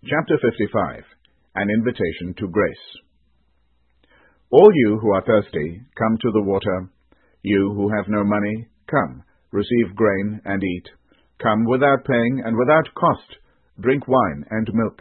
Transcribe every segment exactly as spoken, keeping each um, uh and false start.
Chapter fifty-five. An Invitation to Grace. All you who are thirsty, come to the water. You who have no money, come, receive grain and eat. Come without paying and without cost, drink wine and milk.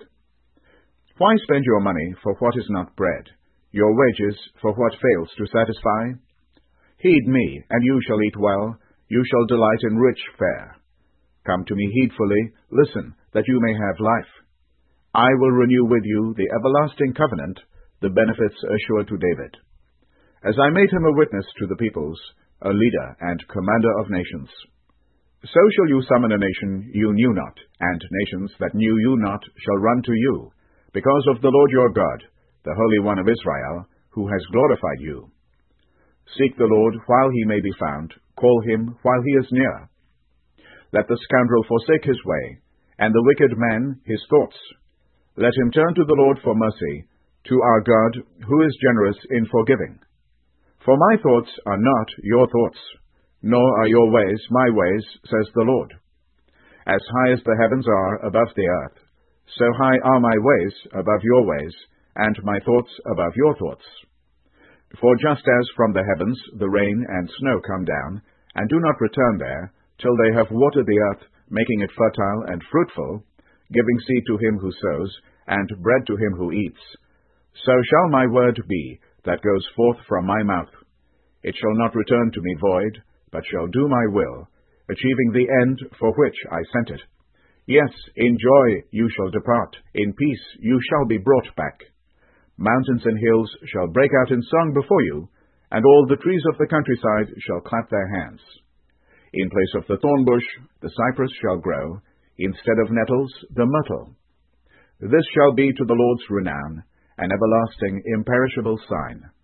Why spend your money for what is not bread, your wages for what fails to satisfy? Heed me, and you shall eat well, you shall delight in rich fare. Come to me heedfully, listen, that you may have life. I will renew with you the everlasting covenant, the benefits assured to David. As I made him a witness to the peoples, a leader and commander of nations. So shall you summon a nation you knew not, and nations that knew you not shall run to you, because of the Lord your God, the Holy One of Israel, who has glorified you. Seek the Lord while he may be found, call him while he is near. Let the scoundrel forsake his way, and the wicked man his thoughts. Let him turn to the Lord for mercy, to our God, who is generous in forgiving. For my thoughts are not your thoughts, nor are your ways my ways, says the Lord. As high as the heavens are above the earth, so high are my ways above your ways, and my thoughts above your thoughts. For just as from the heavens the rain and snow come down, and do not return there, till they have watered the earth, making it fertile and fruitful, giving seed to him who sows, and bread to him who eats, so shall my word be that goes forth from my mouth. It shall not return to me void, but shall do my will, achieving the end for which I sent it. Yes, in joy you shall depart, in peace you shall be brought back. Mountains and hills shall break out in song before you, and all the trees of the countryside shall clap their hands. In place of the thorn bush, the cypress shall grow, instead of nettles, the myrtle. This shall be to the Lord's renown, an everlasting, imperishable sign.